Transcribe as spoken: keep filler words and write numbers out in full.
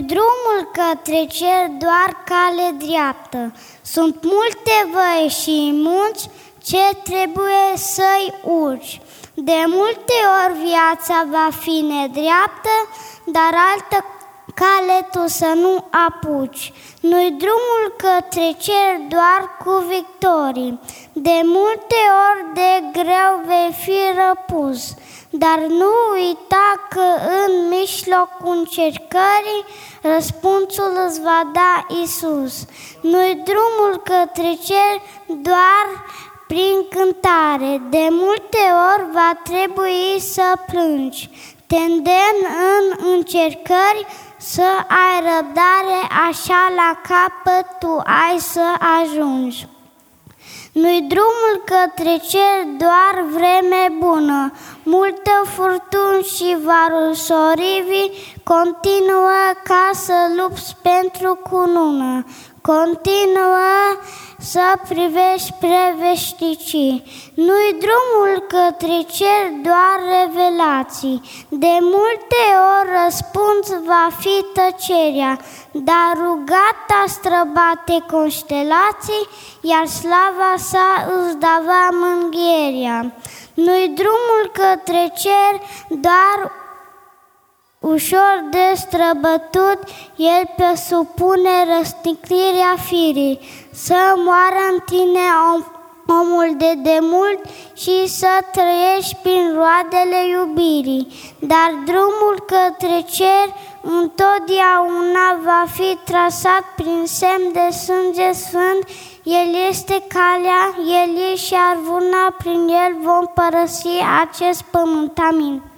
Nu-i drumul către cer doar cale dreaptă. Sunt multe văi și munți ce trebuie să-i urci. De multe ori viața va fi nedreaptă, dar altă cale tu să nu apuci. Nu-i drumul către cer doar cu victorii. De multe ori de greu vei fi răpus, dar nu uita că în mijlocul încercării răspunsul îți va da Iisus. Nu-i drumul către cer doar prin cântare. De multe ori va trebui să plângi. Te îndemn în încercări să ai răbdare, așa la capăt tu ai să ajungi. Nu-i drumul către cer doar vreme bună, multă furtuni și varul sorivii, continuă ca să lupți pentru cunună, continuă să privești spre veșnicii. Nu-i drumul către cer doar revelații, de multe ori răspuns va fi tăcerea, dar rugata străbate constelații, iar slava sa îți dava mânghierea. Nu-i drumul către cer doar ușor de străbătut, el presupune răsticnirea firii, să moară în tine om, omul de demult și să trăiești prin roadele iubirii. Dar drumul către cer întotdeauna va fi trasat prin semn de sânge sfânt. El este calea, El e și arvuna, prin El vom părăsi acest pământ. Amin.